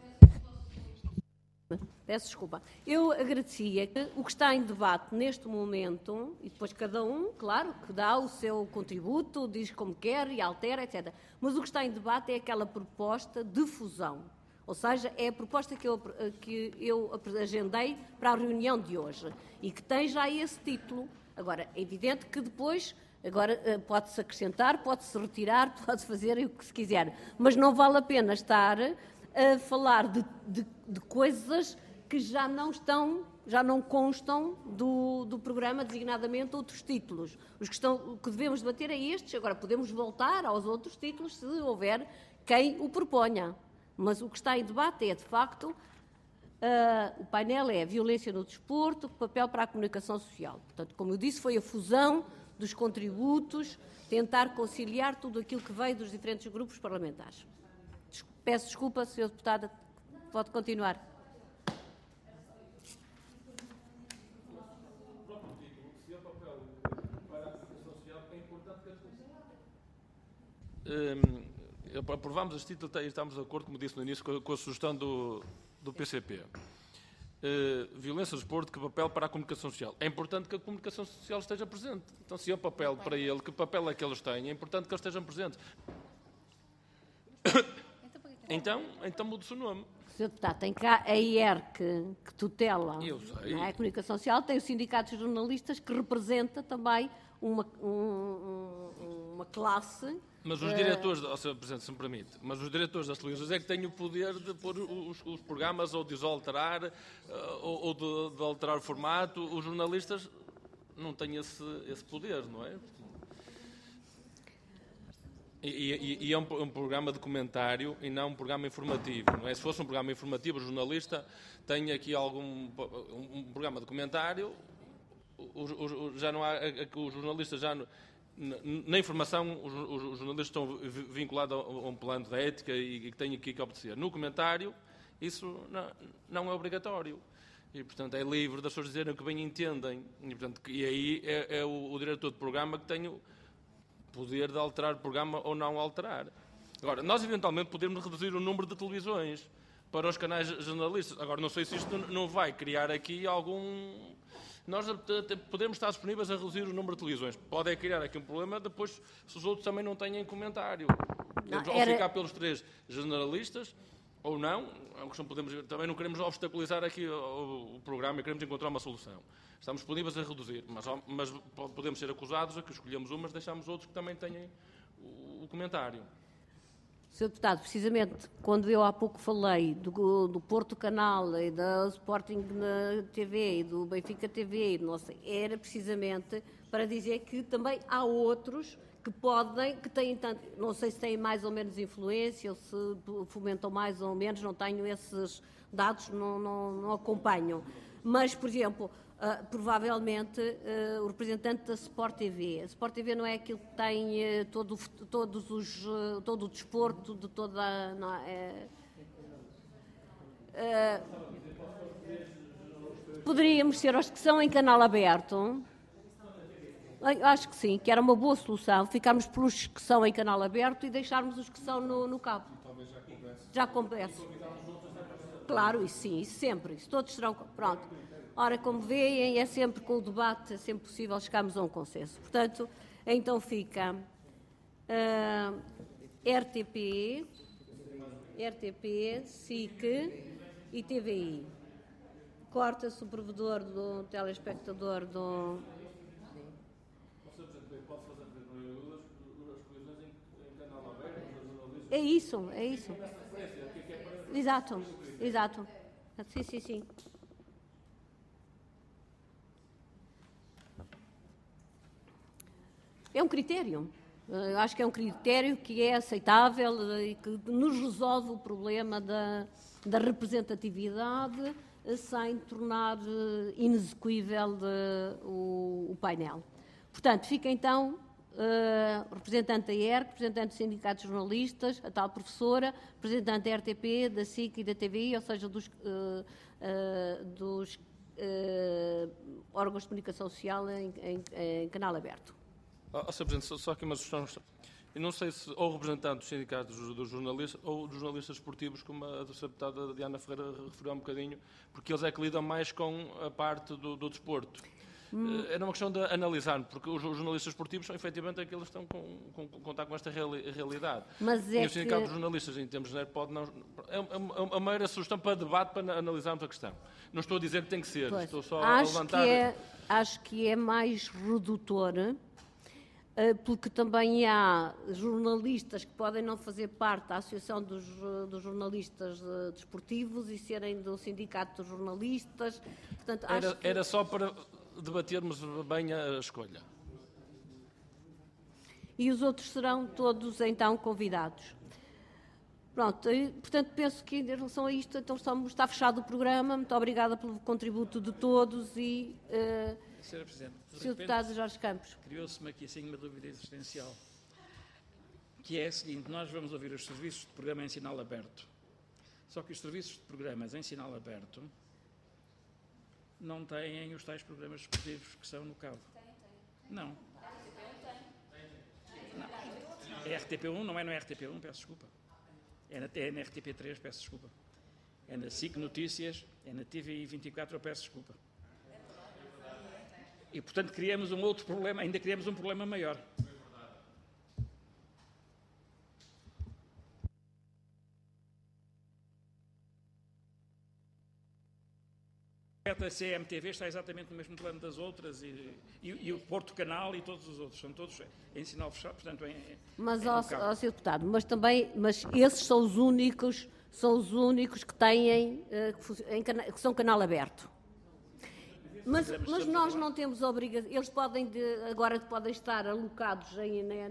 Peço desculpa. Eu agradecia que o que está em debate neste momento, e depois cada um, claro, que dá o seu contributo, diz como quer e altera, etcétera. Mas o que está em debate é aquela proposta de fusão. Ou seja, é a proposta que eu, que eu agendei para a reunião de hoje e que tem já esse título. Agora, é evidente que depois, agora pode-se acrescentar, pode-se retirar, pode-se fazer o que se quiser, mas não vale a pena estar a falar de, de, de coisas que já não estão, já não constam do, do programa, designadamente outros títulos. Os que, estão, o que devemos debater é estes, agora podemos voltar aos outros títulos se houver quem o proponha, mas o que está em debate é, de facto... Uh, o painel é a violência no desporto, papel para a comunicação social. Portanto, como eu disse, foi a fusão dos contributos, tentar conciliar tudo aquilo que veio dos diferentes grupos parlamentares. Peço desculpa, senhora Deputada, pode continuar. Um, aprovámos este título e estamos de acordo, como disse no início, com a, com a sugestão do, do P C P. Uh, violência do desporto, que papel para a comunicação social. É importante que a comunicação social esteja presente. Então, se é o papel para ele, que papel é que eles têm, é importante que eles estejam presentes. Então, então muda-se o nome. senhor Deputado, tem cá a I R que, que tutela Eu sei. Não é? A comunicação social, tem o Sindicato de Jornalistas que representa também uma, um, uma classe. Mas os diretores, uh... senhor Presidente, se me permite, mas os diretores das televisões é que têm o poder de pôr os, os programas ou de os alterar, uh, ou, ou de, de alterar o formato. Os jornalistas não têm esse, esse poder, não é? E, e, e é um, um programa de comentário e não um programa informativo, não é? Se fosse um programa informativo, o jornalista tem aqui algum um, um programa de comentário, os, os, já não há, os jornalistas já não, na informação, os, os jornalistas estão vinculados a um plano de ética e, e que têm aqui que obedecer. No comentário, isso não, não é obrigatório. E, portanto, é livre das pessoas dizerem o que bem entendem. E, portanto, e aí é, é o, o diretor de programa que tem o poder de alterar o programa ou não alterar. Agora, nós eventualmente podemos reduzir o número de televisões para os canais jornalistas. Agora, não sei se isto não vai criar aqui algum... Nós podemos estar disponíveis a reduzir o número de televisões. Pode é criar aqui um problema depois se os outros também não têm comentário. Não, era... Ou ficar pelos três generalistas, ou não. É uma questão, podemos, também não queremos obstaculizar aqui o, o programa e queremos encontrar uma solução. Estamos disponíveis a reduzir, mas, mas podemos ser acusados a que escolhemos umas, deixamos outros que também tenham o, o comentário. senhor Deputado, precisamente quando eu há pouco falei do, do Porto Canal e da Sporting T V e do Benfica T V, e não sei, era precisamente para dizer que também há outros que podem, que têm tanto, não sei se têm mais ou menos influência ou se fomentam mais ou menos, não tenho esses dados, não, não, não acompanho. Mas, por exemplo, Uh, provavelmente uh, o representante da Sport T V. A Sport T V não é aquilo que tem uh, todo, todos os, uh, todo o desporto de toda a... Não, é, uh, poderíamos ser os que são em canal aberto. Eu acho que sim, que era uma boa solução. Ficarmos pelos que são em canal aberto e deixarmos os que são no, no cabo. Já converso. Claro, isso sim, isso sempre. Isso todos serão... Pronto. Ora, como veem, é sempre com o debate, é sempre possível chegarmos a um consenso. Portanto, então fica uh, R T P, R T P, S I C e T V I. Corta-se o provedor do telespectador do... É isso, é isso. Exato, exato. Sim, sim, sim. É um critério. Eu acho que é um critério que é aceitável e que nos resolve o problema da, da representatividade sem tornar inexequível de, o, o painel. Portanto, fica então uh, representante da E R C, representante do Sindicato de Jornalistas, a tal professora, representante da R T P, da S I C e da T V I, ou seja, dos, uh, uh, dos uh, órgãos de comunicação social em, em, em canal aberto. Oh, senhor Presidente, só, só aqui uma sugestão. Eu não sei se ou representante dos sindicatos dos jornalistas ou dos jornalistas esportivos, como a deputada Diana Ferreira referiu há um bocadinho, porque eles é que lidam mais com a parte do, do desporto. Hum. Era uma questão de analisar, porque os jornalistas esportivos são efetivamente aqueles que estão com, com, com, contar com esta reali, realidade. Mas é e o sindicato que... dos jornalistas, em termos genéricos, pode não... É uma mera sugestão para debate, para analisarmos a questão. Não estou a dizer que tem que ser, pois. estou só acho a levantar... Que é, acho que é mais redutor, porque também há jornalistas que podem não fazer parte da Associação dos, dos Jornalistas Desportivos e serem do Sindicato dos Jornalistas. Portanto, acho era, que... era só para debatermos bem a escolha. E os outros serão todos, então, convidados. Pronto, e, portanto, penso que em relação a isto, então, está fechado o programa. Muito obrigada pelo contributo de todos e... Uh, Senhora Presidente, senhor Deputado Jorge Campos. Criou-se-me aqui assim uma dúvida existencial, que é a seguinte: nós vamos ouvir os serviços de programa em sinal aberto, só que os serviços de programas em sinal aberto não têm os tais programas esportivos que são no cabo. Não. Não. É R T P um, não é no R T P um, peço desculpa. É na, é na R T P três, peço desculpa. É na S I C Notícias, é na T V I vinte e quatro, eu peço desculpa. E, portanto, criamos um outro problema, ainda criamos um problema maior. A C M T V está exatamente no mesmo plano das outras e, e, e o Porto Canal e todos os outros, são todos em sinal fechado, portanto, em, mas, em ó, ó, senhor Deputado, mas também, mas esses são os únicos, são os únicos que têm, uh, em cana, que são canal aberto. Mas, mas nós não temos obrigação, eles podem, de, agora podem estar alocados em, na,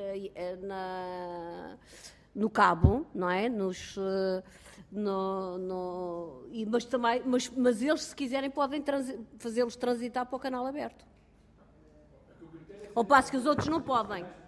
na, no cabo, não é? Nos, no, no, e, mas, também, mas, mas eles, se quiserem, podem fazê-los transitar para o canal aberto. Ao passo que os outros não podem.